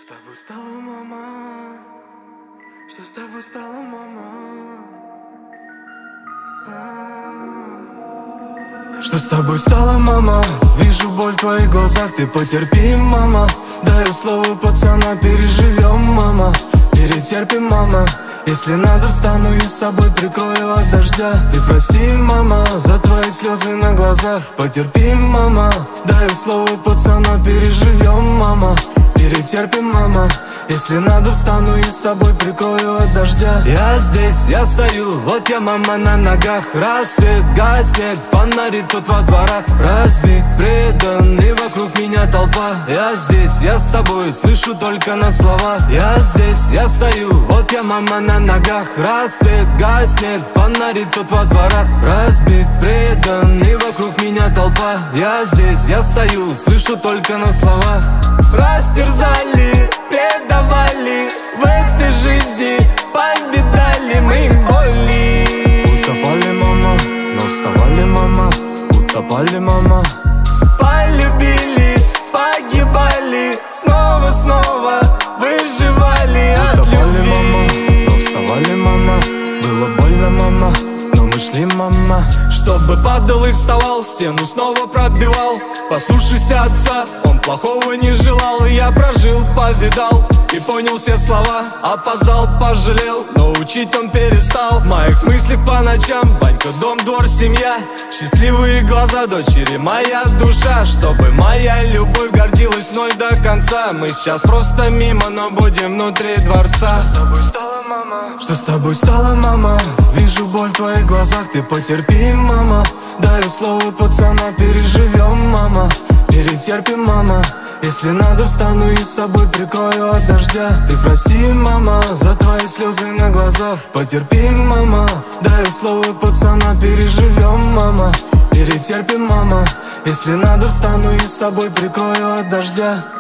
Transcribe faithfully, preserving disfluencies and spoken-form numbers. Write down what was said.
с тобой стало, мама? Что с тобой стало, мама? Что с тобой стало, мама? Вижу боль в твоих глазах, ты потерпи, мама. Даю слово пацана, переживем, мама. Перетерпим, мама. Если надо, встану и с собой прикрою от дождя. Ты прости, мама, за твои слезы на глазах. Потерпи, мама. Даю слово пацана, переживем, мама. Перетерпим, мама. Если надо, встану и с собой прикрою от дождя. Я здесь, я стою, вот я, мама, на ногах. Рассвет гаснет, фонари тут во дворах. Разбит, предан, и вокруг меня толпа. Я здесь, я с тобой, слышу только на слова. Я здесь, я стою, вот я, мама, на ногах. Рассвет гаснет, фонари тут во дворах. Разбит, предан, и вокруг меня толпа. Я здесь, я стою, слышу только на слова. Растерзали, предавали, в этой жизни победали мы боли. Утопали, мама, но вставали, мама. Утопали, мама. Полюбили, погибали, снова, снова выживали от Утопали, любви. мама, но вставали, мама. Было больно, мама, но мы шли, мама. Чтобы падал и вставал, стену снова пробивал. Послушайся отца, он плохого не желал. И я прожил, повидал и понял все слова. Опоздал, пожалел, но учить он перестал. В моих мыслях по ночам банька, дом, двор, семья. Счастливые глаза дочери, моя душа. Чтобы моя любовь гордилась мной до конца. Мы сейчас просто мимо, но будем внутри дворца. Что с тобой стало, мама? Что с тобой стало, мама? Вижу боль в твоих глазах, ты потерпи, мама. Даю слово пацана, переживем, мама. Перетерпим, мама. Если надо, встану и с собой прикрою от дождя. Ты прости, мама, за твои слезы на глазах. Потерпи, мама. Даю слово пацана, переживем, мама. Перетерпим, мама. Если надо, встану и с собой прикрою от дождя.